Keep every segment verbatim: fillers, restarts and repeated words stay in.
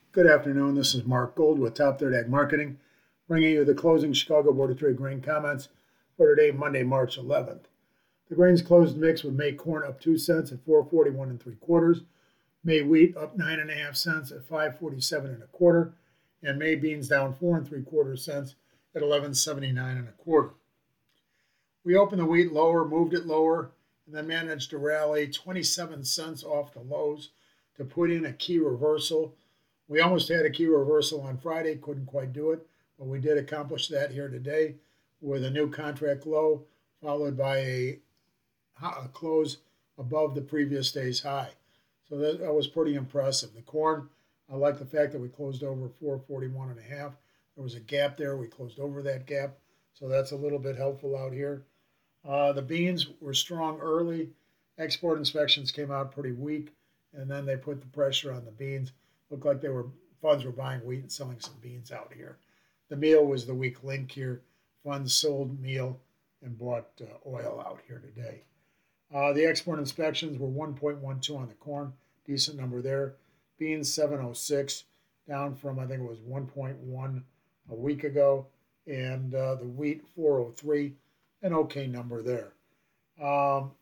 Good afternoon. This is Mark Gold with Top Third Ag Marketing, bringing you the closing Chicago Board of Trade grain comments for today, Monday, March eleventh. The grains closed mix with May corn up two cents at four forty-one and three quarters, May wheat up nine and a half cents at five forty-seven and a quarter, and May beans down four and three quarters cents at eleven seventy-nine and a quarter. We opened the wheat lower, moved it lower, and then managed to rally twenty-seven cents off the lows to put in a key reversal. We almost had a key reversal on Friday, couldn't quite do it, but we did accomplish that here today with a new contract low followed by a, a close above the previous day's high. So that, that was pretty impressive. The corn, I like the fact that we closed over four forty-one and a half. There was a gap there. We closed over that gap, so that's a little bit helpful out here. Uh, the beans were strong early. Export inspections came out pretty weak, and then they put the pressure on the beans. Looked like they were funds were buying wheat and selling some beans out here. The meal was the weak link here. Funds sold meal and bought uh, oil out here today. Uh, the export inspections were one point one two on the corn, decent number there. Beans seven oh six, down from I think it was one point one a week ago, and uh, the wheat four oh three, an okay number there. Um,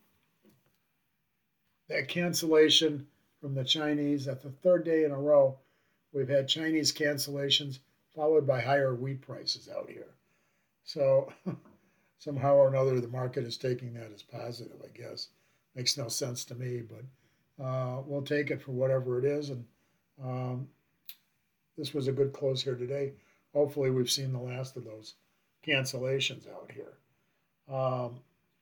that cancellation from the Chinese, that's the third day in a row we've had Chinese cancellations followed by higher wheat prices out here. So somehow or another the market is taking that as positive, I guess. Makes no sense to me, but uh, we'll take it for whatever it is. And um, this was a good close here today. Hopefully we've seen the last of those cancellations out here. Um,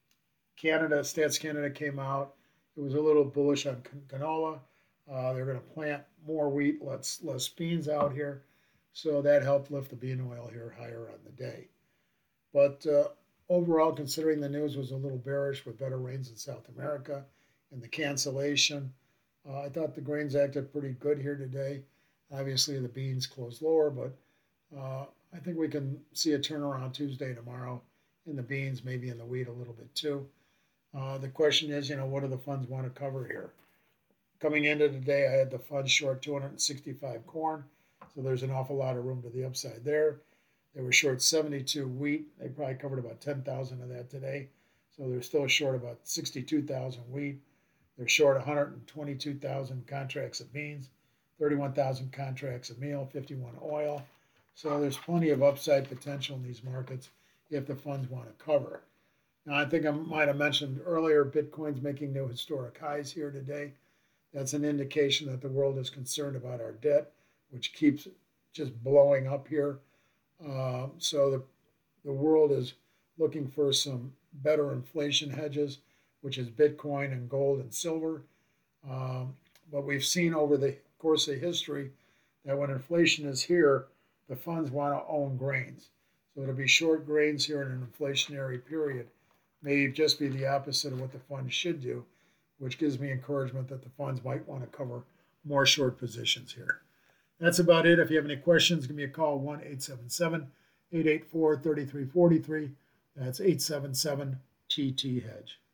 Canada, Stats Canada came out. It was a little bullish on canola. Uh, they're going to plant more wheat, less, less beans out here. So that helped lift the bean oil here higher on the day. But uh, overall, considering the news was a little bearish with better rains in South America and the cancellation, uh, I thought the grains acted pretty good here today. Obviously, the beans closed lower, but uh, I think we can see a turnaround Tuesday, tomorrow in the beans, maybe in the wheat a little bit too. Uh, the question is, you know, what do the funds want to cover here? Coming into today, I had the funds short two hundred sixty-five corn, so there's an awful lot of room to the upside there. They were short seventy-two wheat. They probably covered about ten thousand of that today, so they're still short about sixty-two thousand wheat. They're short one hundred twenty-two thousand contracts of beans, thirty-one thousand contracts of meal, fifty-one oil. So there's plenty of upside potential in these markets if the funds want to cover it. Now, I think I might have mentioned earlier, Bitcoin's making new historic highs here today. That's an indication that the world is concerned about our debt, which keeps just blowing up here. Uh, so the, the world is looking for some better inflation hedges, which is Bitcoin and gold and silver. Um, but we've seen over the course of history that when inflation is here, the funds want to own grains. So to be short grains here in an inflationary period may just be the opposite of what the funds should do, which gives me encouragement that the funds might want to cover more short positions here. That's about it. If you have any questions, give me a call, one eight seven seven, eight eight four, three three four three. That's eight seven seven T T Hedge.